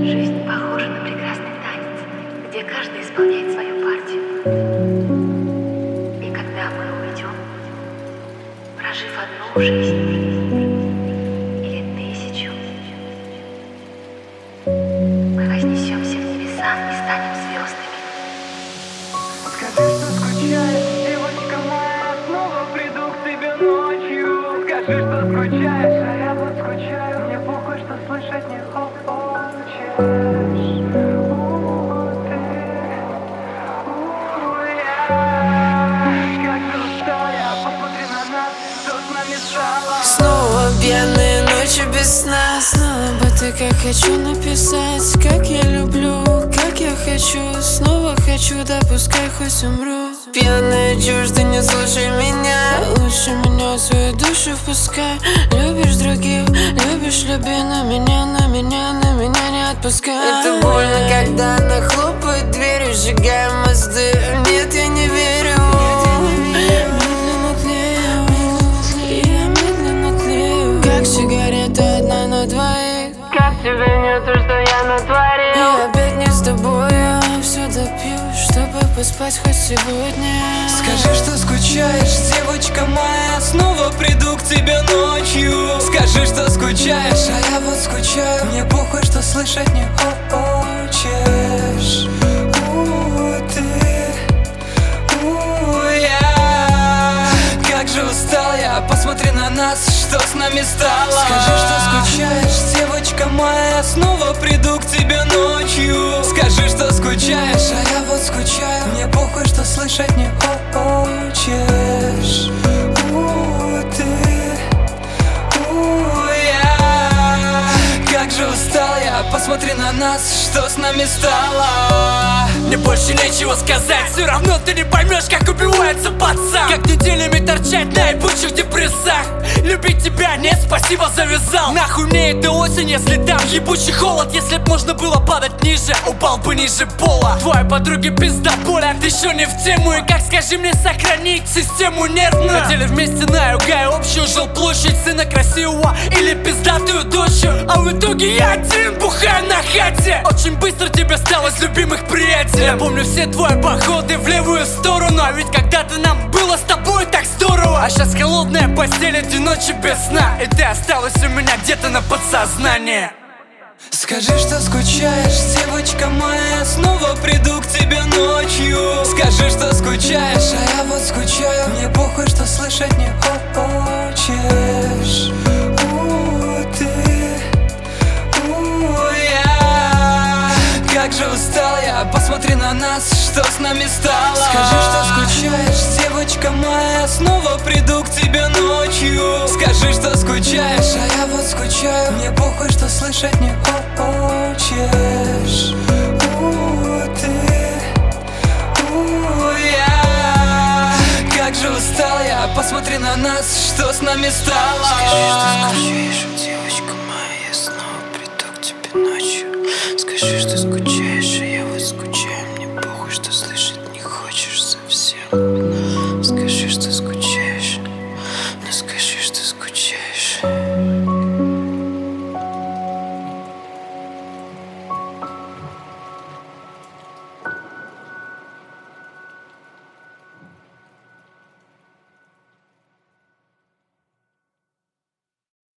Жизнь похожа на прекрасный танец, где каждый исполняет свою партию. И когда мы уйдем, прожив одну жизнь или тысячу, мы вознесемся в небеса и станем звездами. Скажи, что скучаешь, девочка моя, снова приду к тебе ночью. Скажи, что скучаешь, а я вот скучаю, мне похуй, что слышать не хочешь. Снова пьяные ночи без сна. Снова бы ты, как хочу написать, как я люблю, как я хочу. Снова хочу, да пускай хоть умру. Пьяная чушь, ты не слушай меня. Лучше меня в свою душу впускай. Любишь других, любишь, люби, на меня не отпускай. Это больно, когда она хлопает дверью, сжигая мосты. Нет, я не верю. Сигарета одна на двоих. Как тебе не то, что я натворил? И опять не с тобой, я все допью, чтобы поспать хоть сегодня. Скажи, что скучаешь, девочка моя, снова приду к тебе ночью. Скажи, что скучаешь, а я вот скучаю, мне похуй, что слышать не хочешь. Как же устал я, посмотри на нас, что с нами стало. Скажи, что скучаешь, девочка моя, снова приду к тебе ночью. Скажи, что скучаешь, а я вот скучаю, мне похуй, что слышать не хочешь. Как же устал я, посмотри на нас, что с нами стало. Мне больше нечего сказать, все равно ты не поймешь, как убивается пацан. Как неделями торчать на ебучих депрессах. Любить тебя нет, спасибо, завязал. Нахуй мне эта осень, если там ебучий холод. Если б можно было падать ниже, упал бы ниже пола. Твоей подруге пизда боля, ты еще не в тему. И как, скажи мне, сохранить систему нервную? Хотели вместе на юга и общую жилплощадь, сына красивого или пиздатую дочь. А в итоге я один бухаю на хате. Очень быстро тебе стало любимых приятелей. Я помню все твои походы в левую сторону. А ведь когда-то нам было с тобой так здорово. А сейчас холодная постель, эти ночи без сна. И ты осталась у меня где-то на подсознании. Скажи, что скучаешь, девочка моя, снова приду к тебе ночью. Скажи, что скучаешь, а я вот скучаю, мне похуй, что слышать не хочешь. Как же устал я, посмотри на нас, что с нами стало. Скажи, что скучаешь, девочка моя, снова приду к тебе ночью. Скажи, что скучаешь, а я вот скучаю, мне похуй, что слышать не хочешь. Как же устал я, посмотри на нас, что с нами стало. Скажи, что скучаешь,